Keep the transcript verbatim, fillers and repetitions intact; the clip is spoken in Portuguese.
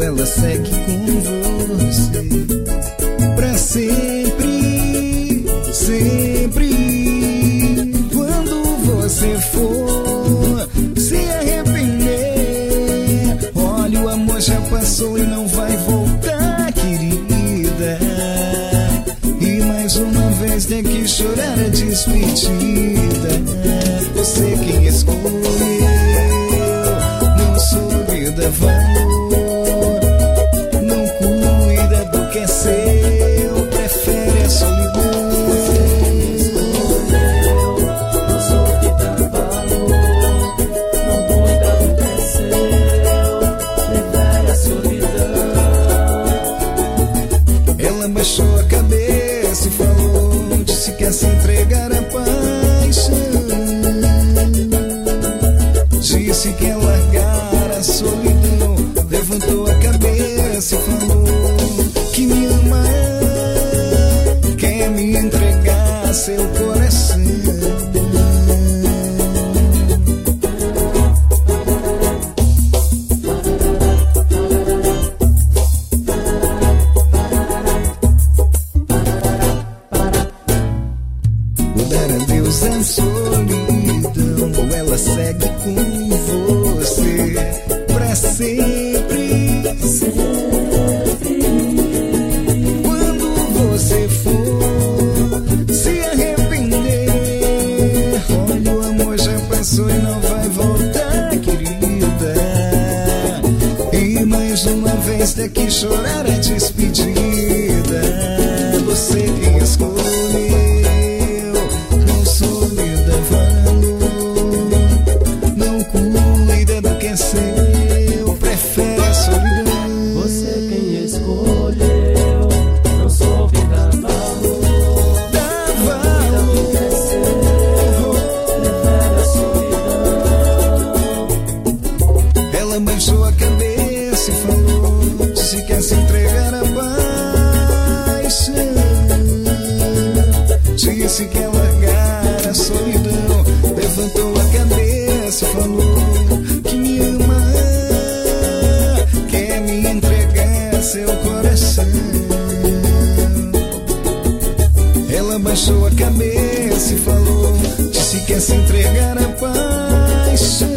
ela segue com você pra sempre, sempre. Quando você for se arrepender, olha, o amor já passou e não vai voltar, querida. E mais uma vez tem que chorar a despedida. Você quem escolheu não soube dar valor, não cuida do que é seu, prefere a solidão. Você quem escolheu não soube dar valor, não cuida do que é seu, prefere a solidão. Ela baixou a cabeça e falou, disse que ia se entregar à paixão. Disse que ia largar a solidão, levantou a cabeça e falou que me ama, quer me entregar seu coração. Dar a Deus a solidão, ou ela segue com você pra sempre, sempre. Quando você for se arrepender, olha, o amor já passou e não vai voltar, querida. E mais uma vez tem que chorar a despedida. Você quem escolheu não soube dar valor, não cuida do que é seu, prefere a solidão. Você quem escolheu não soube dar valor, dar valor, do que é seu, prefere a solidão. Ela baixou a cabeça e falou, disse que ia se entregar à paixão. Disse que ia largar a solidão, levantou a cabeça e falou que me ama, quer me entregar seu coração. Ela baixou a cabeça e falou, disse que ia se entregar à paixão.